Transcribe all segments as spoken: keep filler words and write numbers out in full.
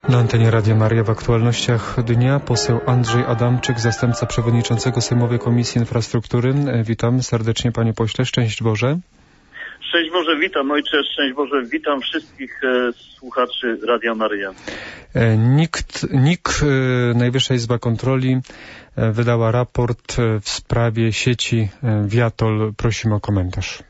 Na antenie Radia Maria w aktualnościach dnia poseł Andrzej Adamczyk, zastępca przewodniczącego Sejmowej Komisji Infrastruktury. Witam serdecznie, panie pośle. Szczęść Boże. Szczęść Boże, witam ojcze, szczęść Boże, witam wszystkich e, słuchaczy Radia Maria. E, NIK, NIK e, Najwyższa Izba Kontroli e, wydała raport e, w sprawie sieci e, Viator. Prosimy o komentarz.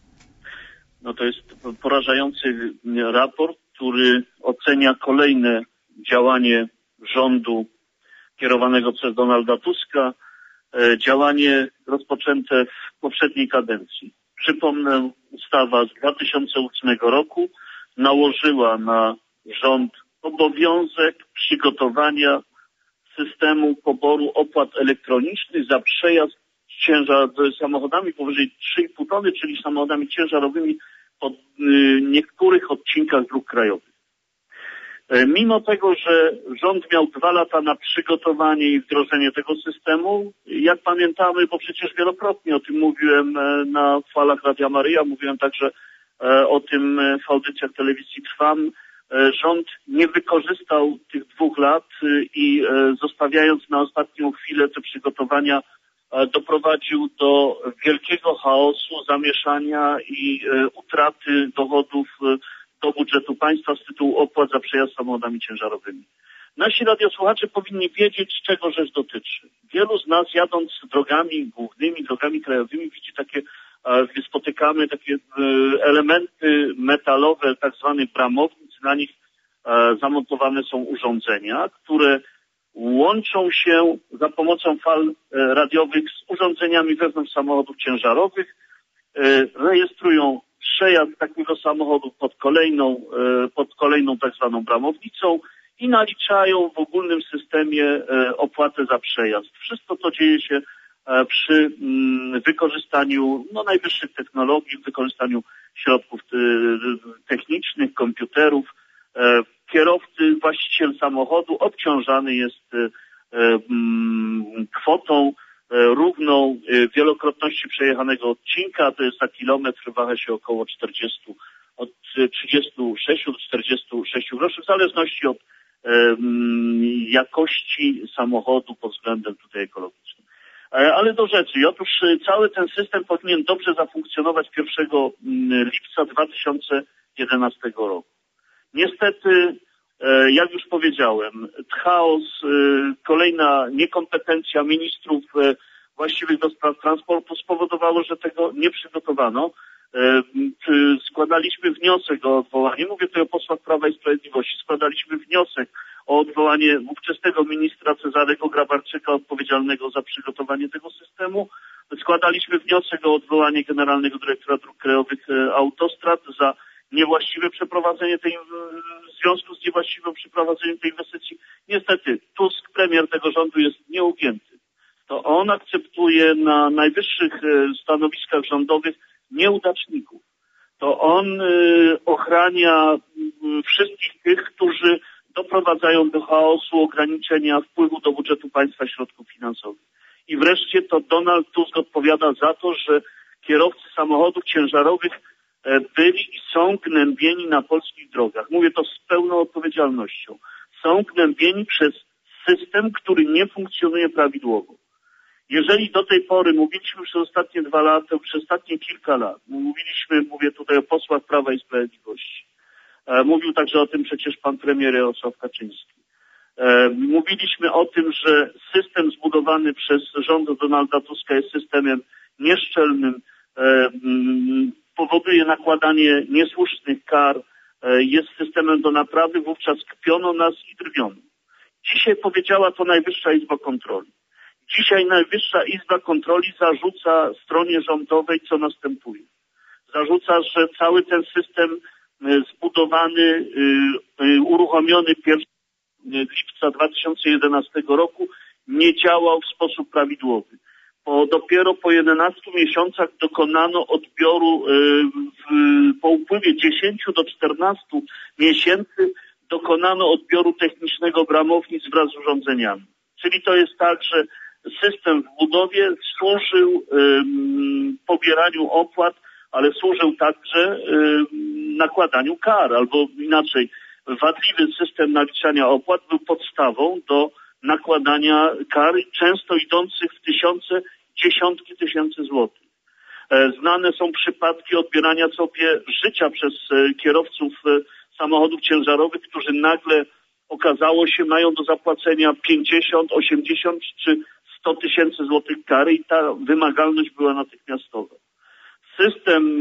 No to jest porażający raport, który ocenia kolejne działanie rządu kierowanego przez Donalda Tuska, e, działanie rozpoczęte w poprzedniej kadencji. Przypomnę, ustawa z dwa tysiące ósmego roku nałożyła na rząd obowiązek przygotowania systemu poboru opłat elektronicznych za przejazd ciężar samochodami powyżej trzy i pół tony, czyli samochodami ciężarowymi po y, niektórych odcinkach dróg krajowych. E, mimo tego, że rząd miał dwa lata na przygotowanie i wdrożenie tego systemu, jak pamiętamy, bo przecież wielokrotnie o tym mówiłem e, na falach Radia Maryja, mówiłem także e, o tym w audycjach telewizji Trwam, e, rząd nie wykorzystał tych dwóch lat e, i e, zostawiając na ostatnią chwilę te przygotowania, e, doprowadził do wielkiego chaosu, zamieszania i e, utraty dochodów e, do budżetu państwa z tytułu opłat za przejazd samochodami ciężarowymi. Nasi radiosłuchacze powinni wiedzieć, czego rzecz dotyczy. Wielu z nas, jadąc drogami głównymi, drogami krajowymi, widzi takie, e, spotykamy takie e, elementy metalowe, tak zwane bramownic. Na nich e, zamontowane są urządzenia, które łączą się za pomocą fal e, radiowych z urządzeniami wewnątrz samochodów ciężarowych, e, rejestrują przejazd takiego samochodu pod kolejną, pod kolejną tak zwaną bramownicą i naliczają w ogólnym systemie opłatę za przejazd. Wszystko to dzieje się przy wykorzystaniu no, najwyższych technologii, wykorzystaniu środków technicznych, komputerów. Kierowcy, właściciel samochodu obciążany jest kwotą równą wielokrotności przejechanego odcinka, to jest za kilometr, waha się około czterdzieści, od trzydziestu sześciu do czterdziestu sześciu groszy, w zależności od um, jakości samochodu pod względem tutaj ekologicznym. Ale do rzeczy. I otóż cały ten system powinien dobrze zafunkcjonować pierwszego lipca dwa tysiące jedenastego roku. Niestety, jak już powiedziałem, chaos, kolejna niekompetencja ministrów właściwych do spraw transportu spowodowało, że tego nie przygotowano. Składaliśmy wniosek o odwołanie, mówię tutaj o posłach Prawa i Sprawiedliwości, składaliśmy wniosek o odwołanie ówczesnego ministra Cezarego Grabarczyka odpowiedzialnego za przygotowanie tego systemu. Składaliśmy wniosek o odwołanie generalnego dyrektora dróg krajowych Autostrad za niewłaściwe przeprowadzenie tej, w związku z niewłaściwym przeprowadzeniem tej inwestycji. Niestety Tusk, premier tego rządu, jest nieugięty. To on akceptuje na najwyższych stanowiskach rządowych nieudaczników. To on y, ochrania y, wszystkich tych, którzy doprowadzają do chaosu, ograniczenia wpływu do budżetu państwa środków finansowych. I wreszcie to Donald Tusk odpowiada za to, że kierowcy samochodów ciężarowych byli i są gnębieni na polskich drogach. Mówię to z pełną odpowiedzialnością. Są gnębieni przez system, który nie funkcjonuje prawidłowo. Jeżeli do tej pory mówiliśmy przez ostatnie dwa lata, przez ostatnie kilka lat, mówiliśmy, mówię tutaj o posłach Prawa i Sprawiedliwości, e, mówił także o tym przecież pan premier Jarosław Kaczyński. E, mówiliśmy o tym, że system zbudowany przez rząd Donalda Tuska jest systemem nieszczelnym, e, m, powoduje nakładanie niesłusznych kar, jest systemem do naprawy, wówczas kpiono nas i drwiono. Dzisiaj powiedziała to Najwyższa Izba Kontroli. Dzisiaj Najwyższa Izba Kontroli zarzuca stronie rządowej, co następuje. Zarzuca, że cały ten system zbudowany, uruchomiony pierwszego lipca dwa tysiące jedenastego roku nie działał w sposób prawidłowy. Bo dopiero po jedenastu miesiącach dokonano odbioru, w, po upływie dziesięciu do czternastu miesięcy dokonano odbioru technicznego bramownic wraz z urządzeniami. Czyli to jest tak, że system w budowie służył um, pobieraniu opłat, ale służył także um, nakładaniu kar, albo inaczej wadliwy system naliczania opłat był podstawą do nakładania kar, często idących w tysiące, dziesiątki tysięcy złotych. Znane są przypadki odbierania sobie życia przez kierowców samochodów ciężarowych, którzy nagle okazało się mają do zapłacenia pięćdziesiąt, osiemdziesiąt czy sto tysięcy złotych kary i ta wymagalność była natychmiastowa. System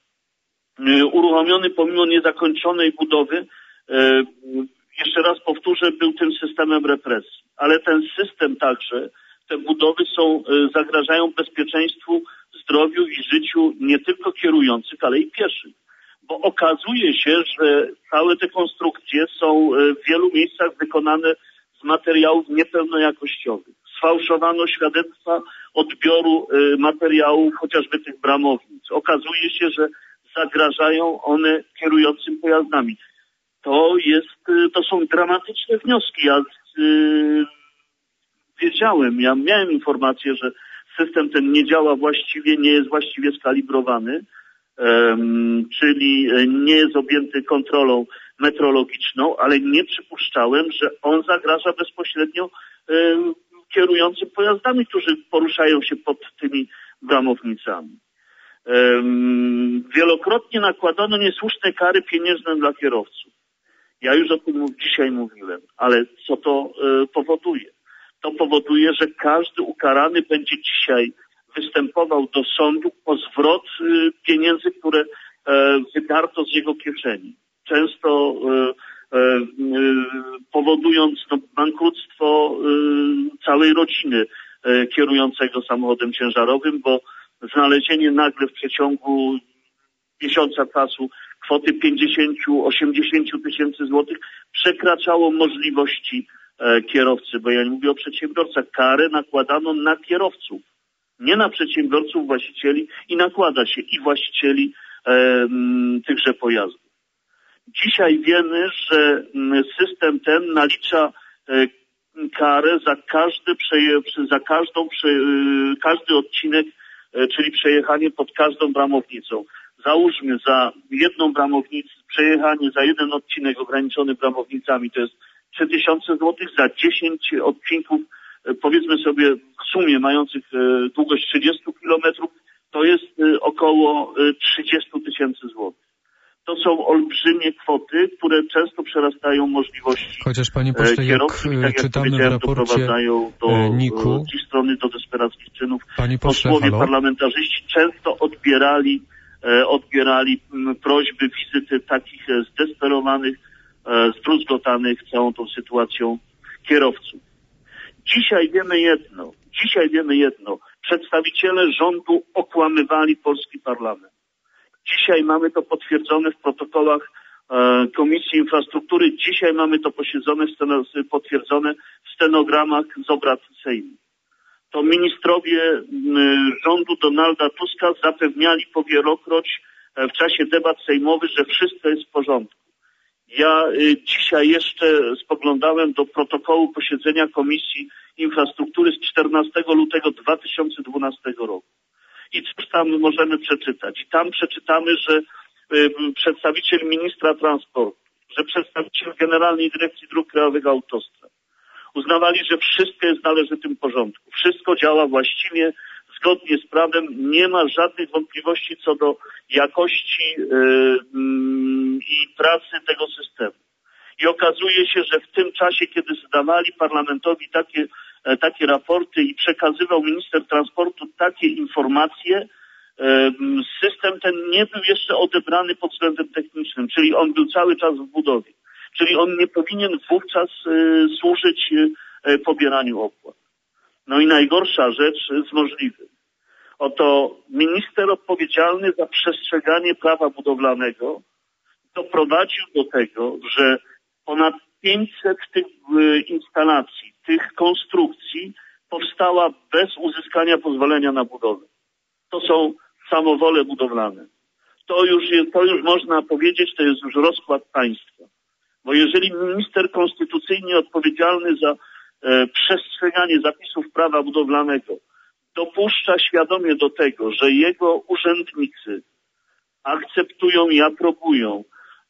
uruchomiony pomimo niezakończonej budowy, jeszcze raz powtórzę, był tym systemem represji. Ale ten system także, te budowy są, zagrażają bezpieczeństwu, zdrowiu i życiu nie tylko kierujących, ale i pieszych. Bo okazuje się, że całe te konstrukcje są w wielu miejscach wykonane z materiałów niepełnojakościowych. Sfałszowano świadectwa odbioru materiałów, chociażby tych bramownic. Okazuje się, że zagrażają one kierującym pojazdami. To jest, to są dramatyczne wnioski. Ja yy, wiedziałem, ja miałem informację, że system ten nie działa właściwie, nie jest właściwie skalibrowany, um, czyli nie jest objęty kontrolą metrologiczną, ale nie przypuszczałem, że on zagraża bezpośrednio um, kierującym pojazdami, którzy poruszają się pod tymi bramownicami. Um, wielokrotnie nakładano niesłuszne kary pieniężne dla kierowców. Ja już o tym dzisiaj mówiłem, ale co to y, powoduje? To powoduje, że każdy ukarany będzie dzisiaj występował do sądu o zwrot y, pieniędzy, które y, wydarto z jego kieszeni. Często y, y, y, powodując no, bankructwo y, całej rodziny y, kierującego samochodem ciężarowym, bo znalezienie nagle w przeciągu miesiąca czasu kwoty pięćdziesiąt do osiemdziesięciu tysięcy złotych przekraczało możliwości e, kierowcy, bo ja nie mówię o przedsiębiorcach. Karę nakładano na kierowców, nie na przedsiębiorców, właścicieli i nakłada się i właścicieli e, m, tychże pojazdów. Dzisiaj wiemy, że m, system ten nalicza e, karę za każdy przeje, za każdą, prze, e, każdy odcinek, e, czyli przejechanie pod każdą bramownicą. Załóżmy za jedną bramownicę, przejechanie za jeden odcinek ograniczony bramownicami to jest trzy tysiące złotych, za dziesięć odcinków, powiedzmy sobie w sumie mających długość trzydzieści kilometrów, to jest około trzydzieści tysięcy złotych. To są olbrzymie kwoty, które często przerastają możliwości Chociaż, panie pośle, kierowców i tak jak czytamy w raporcie doprowadzają do niku, ci strony do desperackich czynów. Panie pośle, Posłowie, halo? parlamentarzyści często odbierali odbierali prośby, wizyty takich zdesperowanych, zdruzgotanych całą tą sytuacją kierowców. Dzisiaj wiemy jedno, dzisiaj wiemy jedno, przedstawiciele rządu okłamywali polski parlament. Dzisiaj mamy to potwierdzone w protokołach e, Komisji Infrastruktury, dzisiaj mamy to posiedzone, potwierdzone w stenogramach z obrad Sejmu. To ministrowie rządu Donalda Tuska zapewniali po wielokroć w czasie debat sejmowych, że wszystko jest w porządku. Ja dzisiaj jeszcze spoglądałem do protokołu posiedzenia Komisji Infrastruktury z czternastego lutego dwa tysiące dwunastego roku. I cóż tam możemy przeczytać? I tam przeczytamy, że przedstawiciel ministra transportu, że przedstawiciel Generalnej Dyrekcji Dróg Krajowych i Autostrad uznawali, że wszystko jest w należytym porządku. Wszystko działa właściwie, zgodnie z prawem. Nie ma żadnych wątpliwości co do jakości yy, yy, i pracy tego systemu. I okazuje się, że w tym czasie, kiedy zdawali parlamentowi takie, e, takie raporty i przekazywał minister transportu takie informacje, e, system ten nie był jeszcze odebrany pod względem technicznym, czyli on był cały czas w budowie. Czyli on nie powinien wówczas y, służyć y, pobieraniu opłat. No i najgorsza rzecz z możliwych. Oto minister odpowiedzialny za przestrzeganie prawa budowlanego doprowadził do tego, że ponad pięćset tych y, instalacji, tych konstrukcji powstała bez uzyskania pozwolenia na budowę. To są samowole budowlane. To już, jest, to już można powiedzieć, to jest już rozkład państwa. Bo jeżeli minister konstytucyjnie odpowiedzialny za e, przestrzeganie zapisów prawa budowlanego dopuszcza świadomie do tego, że jego urzędnicy akceptują i aprobują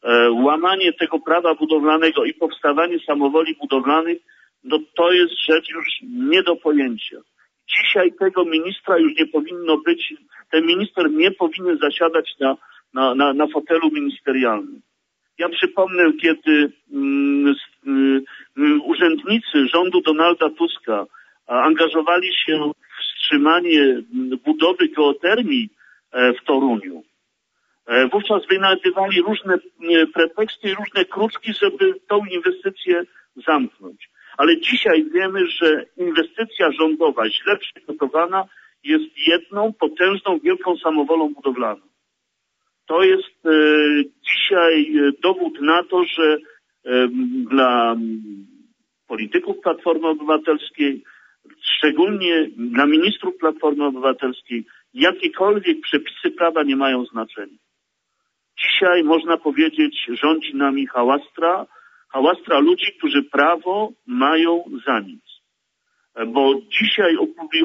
łamanie tego prawa budowlanego i powstawanie samowoli budowlanych, no to jest rzecz już nie do pojęcia. Dzisiaj tego ministra już nie powinno być, ten minister nie powinien zasiadać na, na, na, na fotelu ministerialnym. Ja przypomnę, kiedy mm, y, urzędnicy rządu Donalda Tuska angażowali się w wstrzymanie budowy geotermii w Toruniu. Wówczas wynajdywali różne preteksty i różne kruczki, żeby tą inwestycję zamknąć. Ale dzisiaj wiemy, że inwestycja rządowa, źle przygotowana, jest jedną potężną, wielką samowolą budowlaną. To jest e, dzisiaj dowód na to, że e, dla polityków Platformy Obywatelskiej, szczególnie dla ministrów Platformy Obywatelskiej, jakiekolwiek przepisy prawa nie mają znaczenia. Dzisiaj można powiedzieć, rządzi nami hałastra, hałastra ludzi, którzy prawo mają za nic. Bo dzisiaj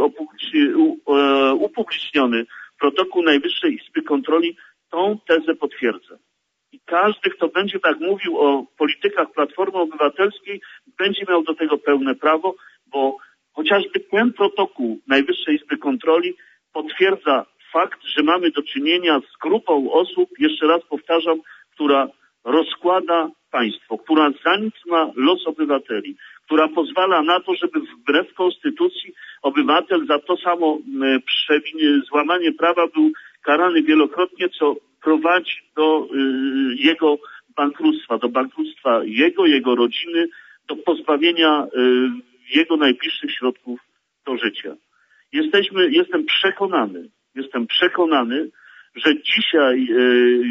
upubliczniony protokół Najwyższej Izby Kontroli tą tezę potwierdza. I każdy, kto będzie tak mówił o politykach Platformy Obywatelskiej, będzie miał do tego pełne prawo, bo chociażby ten protokół Najwyższej Izby Kontroli potwierdza fakt, że mamy do czynienia z grupą osób, jeszcze raz powtarzam, która rozkłada państwo, która za nic ma los obywateli, która pozwala na to, żeby wbrew konstytucji obywatel za to samo złamanie prawa był karany wielokrotnie, co prowadzi do y, jego bankructwa, do bankructwa jego, jego rodziny, do pozbawienia y, jego najbliższych środków do życia. Jesteśmy, jestem przekonany, jestem przekonany, że dzisiaj y,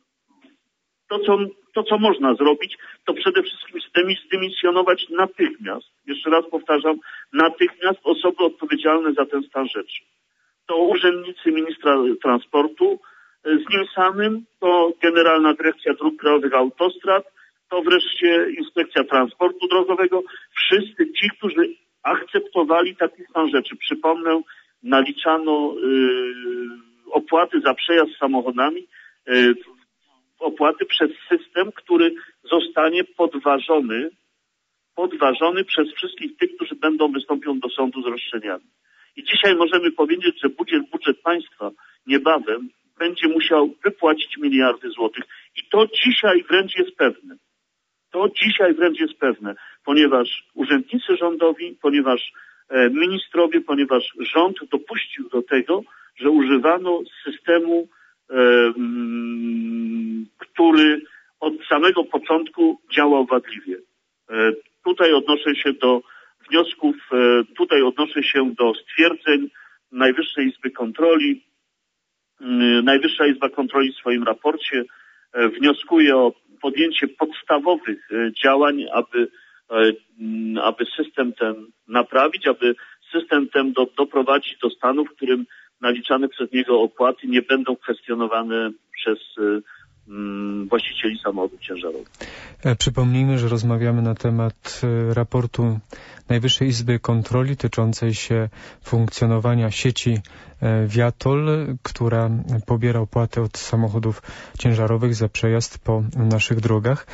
to, co, to, co można zrobić, to przede wszystkim zdymisjonować natychmiast, jeszcze raz powtarzam, natychmiast osoby odpowiedzialne za ten stan rzeczy. To urzędnicy ministra transportu, z nim samym to Generalna Dyrekcja Dróg Krajowych Autostrad, to wreszcie Inspekcja Transportu Drogowego. Wszyscy ci, którzy akceptowali taki stan rzeczy. Przypomnę, naliczano y, opłaty za przejazd samochodami, y, opłaty przez system, który zostanie podważony, podważony przez wszystkich tych, którzy będą wystąpią do sądu z roszczeniami. I dzisiaj możemy powiedzieć, że budżet, budżet państwa niebawem będzie musiał wypłacić miliardy złotych. I to dzisiaj wręcz jest pewne. To dzisiaj wręcz jest pewne, ponieważ urzędnicy rządowi, ponieważ e, ministrowie, ponieważ rząd dopuścił do tego, że używano systemu, e, m, który od samego początku działał wadliwie. E, tutaj odnoszę się do wniosków, e, tutaj odnoszę się do stwierdzeń Najwyższej Izby Kontroli. Najwyższa Izba Kontroli w swoim raporcie wnioskuje o podjęcie podstawowych działań, aby, aby system ten naprawić, aby system ten do, doprowadzić do stanu, w którym naliczane przez niego opłaty nie będą kwestionowane przez właścicieli samochodów ciężarowych. Przypomnijmy, że rozmawiamy na temat raportu Najwyższej Izby Kontroli dotyczącej się funkcjonowania sieci Viator, która pobiera opłaty od samochodów ciężarowych za przejazd po naszych drogach.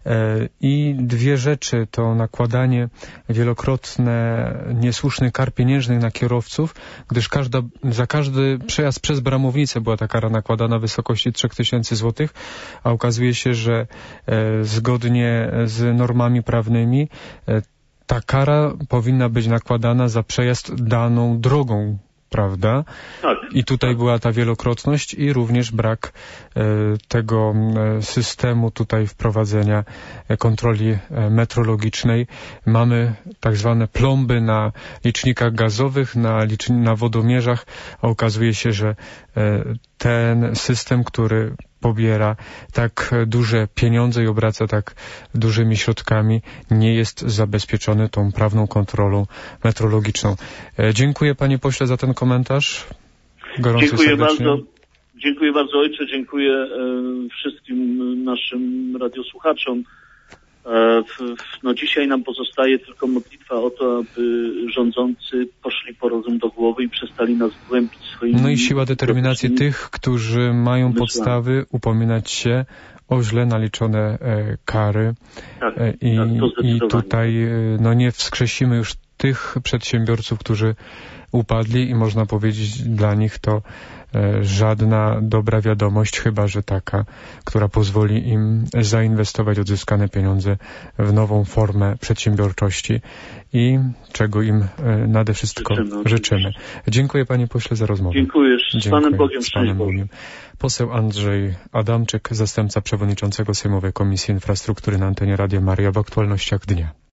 I dwie rzeczy to nakładanie wielokrotne niesłusznych kar pieniężnych na kierowców, gdyż każda, za każdy przejazd przez bramownicę była ta kara nakładana w wysokości trzy tysiące złotych, a okazuje się, że zgodnie z normami prawnymi ta kara powinna być nakładana za przejazd daną drogą, prawda? Tak. I tutaj była ta wielokrotność i również brak e, tego e, systemu tutaj wprowadzenia e, kontroli e, metrologicznej. Mamy tak zwane plomby na licznikach gazowych, na, licz- na wodomierzach, a okazuje się, że e, ten system, który pobiera tak duże pieniądze i obraca tak dużymi środkami, nie jest zabezpieczony tą prawną kontrolą metrologiczną. E, dziękuję panie pośle za ten komentarz. Gorąco dziękuję serdecznie. bardzo. Dziękuję bardzo ojcze, dziękuję e, wszystkim naszym radiosłuchaczom. E, w, no dzisiaj nam pozostaje tylko modlitwa o to, aby rządzący poszli po rozum do głowy i przestali nas głębić swoimi... No i siła determinacji tych, którzy mają myślami. podstawy upominać się o źle naliczone kary tak, i, tak, i tutaj no, nie wskrzesimy już tych przedsiębiorców, którzy upadli i można powiedzieć dla nich to żadna dobra wiadomość, chyba że taka, która pozwoli im zainwestować odzyskane pieniądze w nową formę przedsiębiorczości i czego im nade wszystko życzymy. życzymy. Dziękuję panie pośle za rozmowę. Dziękuję. Z Dziękuję. Panem Bogiem. Z Panem Bogiem. Poseł Andrzej Adamczyk, zastępca przewodniczącego Sejmowej Komisji Infrastruktury na antenie Radia Maryja w aktualnościach dnia.